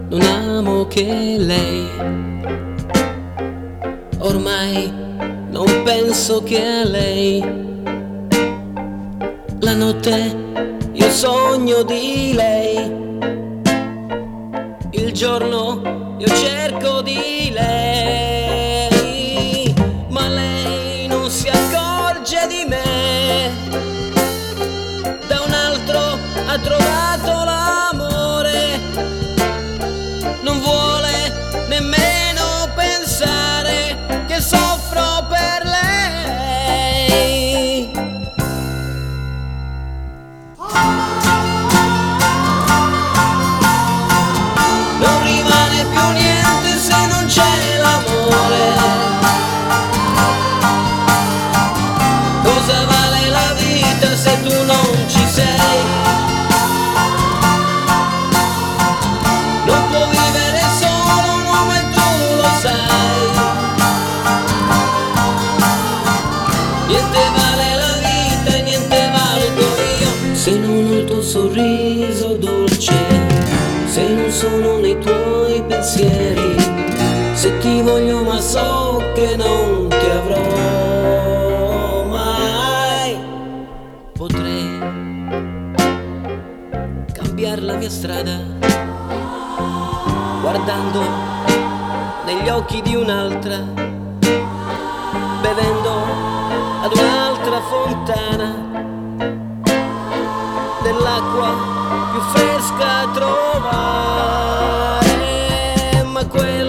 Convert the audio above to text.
non amo che lei. Ormai non penso che a lei. La notte io sogno di lei, il giorno io cerco di lei, ma lei non si accorge di me. Da un altro ha trovato l'amore, non vuole nemmeno pensare che soffro per lei. Non rimane più niente se non c'è l'amore. Cosa vale la vita se tu non ci sei? Non può vivere solo un uomo e tu lo sai. Niente vale la vita e niente valuto io se non ho il tuo sorriso dolce, se non sono nei tuoi pensieri, se ti voglio ma so che non ti avrò mai. Potrei cambiare la mia strada guardando negli occhi di un'altra, bevendo ad un'altra fontana dell'acqua più fresca a trovare, ma quella